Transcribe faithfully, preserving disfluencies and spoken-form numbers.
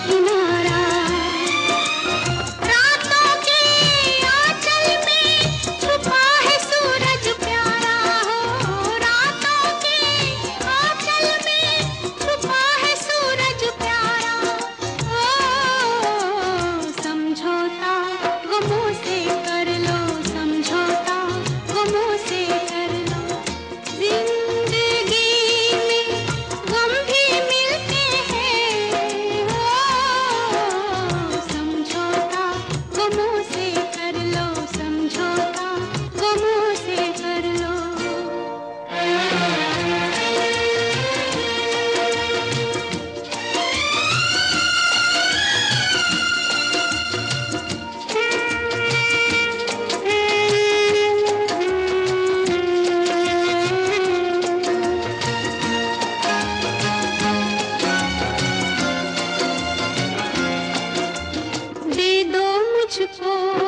किनारा। रातों के आंचल में छुपा है सूरज प्यारा हो, रातों के आंचल में छुपा है सूरज प्यारा। ओ समझौता गमों से कर लो, समझौता गमों से कर लो। जिंदगी में गम भी मिलते हैं, ओ समझौता गमों से कर लो, समझौता गमों से कर लो। दे दो मुझको